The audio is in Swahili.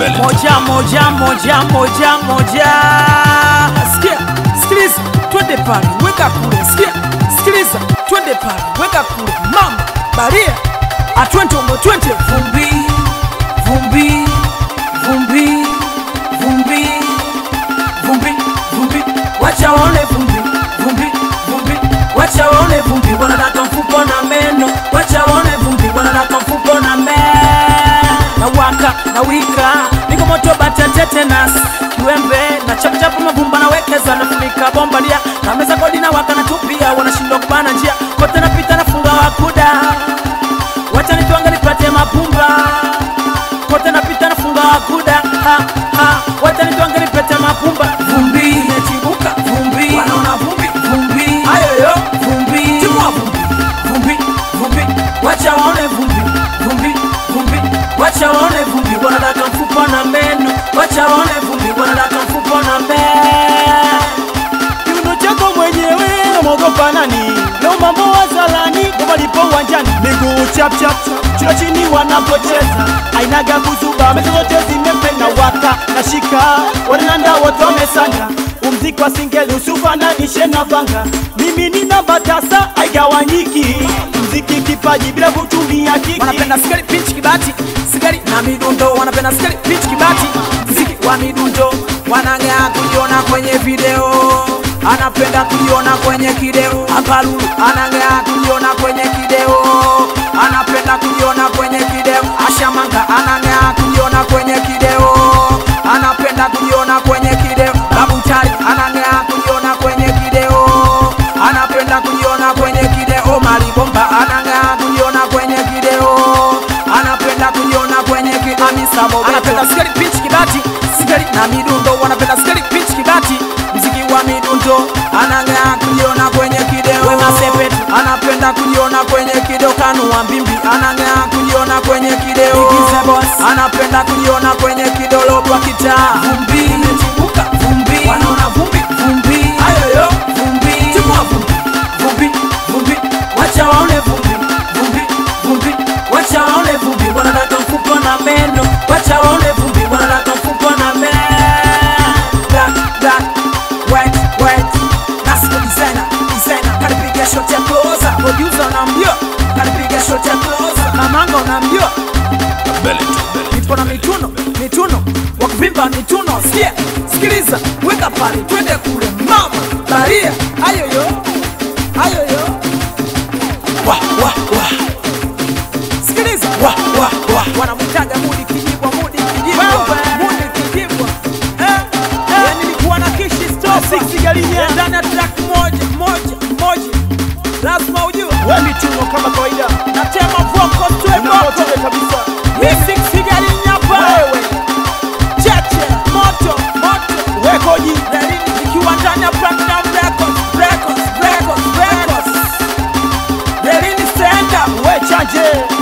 moja moja moja moja moja. Sikia, sikiliza, twende pale, weka kule. Sikia, sikiliza, twende pale, weka kule. Mama Baria, atwende umo, twende. Vumbi, vumbi, vumbi, vumbi, vumbi, vumbi, wacha waone vumbi, vumbi, vumbi, wacha waone vumbi. Wanataka mfuko na meno, wacha waone vumbi. Wanataka mfuko na meno. Na waka, na wika, niko moto batatete nasi kiwembe, na chap chap mavumba na wekeza, nafunika bomba lia, na meza kodi na waka na tupia, wanashindwa kubana njia, kote napita nafunga wakuda, wacha nituanga nipate mapumba, kote napita nafunga wakuda, ha ha, wacha nituanga nipate mapumba. Vumbi inachibuka, vumbi wanaona vumbi, vumbi ayoyo, vumbi timwa vumbi, vumbi, vumbi, wacha waone vumbi, vumbi, vumbi, wacha waone vumbi. Wanataka mfupa na meno, wacha waone vumbi. Wanataka mfupa na meno. Kiuno chako mwenyewe unamogopa nani? Leo mambo wazalani, ngoma lipo uwanjani, miguu chap chap, chula chini wanapocheza, ainaga kuzuba, meza zote zimependa, waka na shika, wananda wote wamesanda, umziki wa singeli usifananishe na vanga, mimi nina batasa haigawanyiki, mziki kipaji bila kutumia kiki. Wanapenda skeli pitch kibati, sigari na midundo. Wanapenda skeli pitch kibati, mziki wa midundo. Wanang'aa kujiona kwenye video, anapenda kujiona kwenye kideo. Abalulu anang'aa kujiona kwenye kideo, anapenda kujiona kwenye kideo. Ashamanga anang'aa kujiona kwenye kideo, anapenda kujiona kwenye kideo. Babu Tari anang'aa kujiona kwenye kideo, anapenda kujiona kwenye kideo. Mali Bomba anang'aa kujiona kwenye kideo, anapenda kujiona kwenye kideo. Amisa Mobeto anapenda skeli pitch kibati, sigari na midundo. Wanapenda skeli pitch kibati, mziki wa midundo. Anang'aa kujiona kwenye kideo. Wema Sepetu anapenda kujiona kwenye kideo. Kanu wa Mbimbi anang'aa kujiona kwenye kideo. Igize Boss anapenda kujiona kwenye kideo. Lobwa Kitaa, vumbi imechibuka, vumbi wanaona vumbi, vumbi ayoyo, vumbi timwa vumbi, vumbi, vumbi, wacha waone vumbi, vumbi, vumbi, wacha waone vumbi. Wanataka mfuko na meno, wacha waone vumbi. Wanataka mfuko na meno. Black, black, white, white, Nasco designer, designer, kanipiga shot ya closer. Producer unamjua, kanipiga shot ya closer. Mamanga unamjua, nipo na mituno, mituno, wakuvimba mituno. Sikia, sikiliza, weka pale, twende kule. Mama Baria, ayoyo, ayoyo, wah wah wah. Sikiliza, wah wah wah. Wanamutaga Mudi Kijibwa, Mudi Kijibwa, Mudi Kijibwa. Yani nilikuwa na Kishi Stop 6 Galinya ndani ya track moja moja moja, lazima ujue wewe mituno kama kawaida, natema voko tuwe moto voko kabisa. ni 6 Galinya hapa. Wewe Cheche moto moto, wekoji nikiwa ndani ya Platinum Records, Records, Records, Records. Stand up, we chanje